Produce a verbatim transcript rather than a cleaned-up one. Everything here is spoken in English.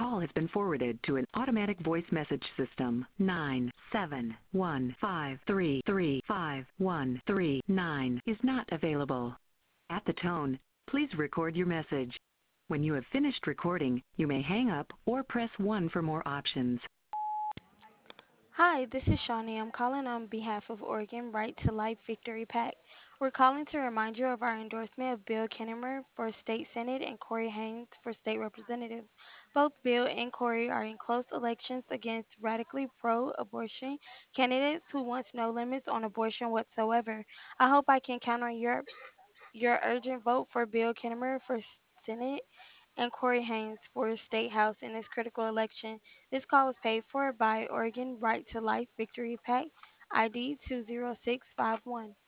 call has been forwarded to an automatic voice message system. Nine seven one five three three five one three nine is not available. At the tone, please record your message. When you have finished recording, you may hang up or press one for more options. Hi, this is Shawnee. I'm calling on behalf of Oregon Right to Life Victory PAC. We're calling to remind you of our endorsement of Bill Kinnemer for State Senate and Corey Haynes for State Representative. Both Bill and Corey are in close elections against radically pro-abortion candidates who want no limits on abortion whatsoever. I hope I can count on your your urgent vote for Bill Kinnemer for Senate and Corey Haynes for State House in this critical election. This call was paid for by Oregon Right to Life Victory PAC, I D two zero six five one.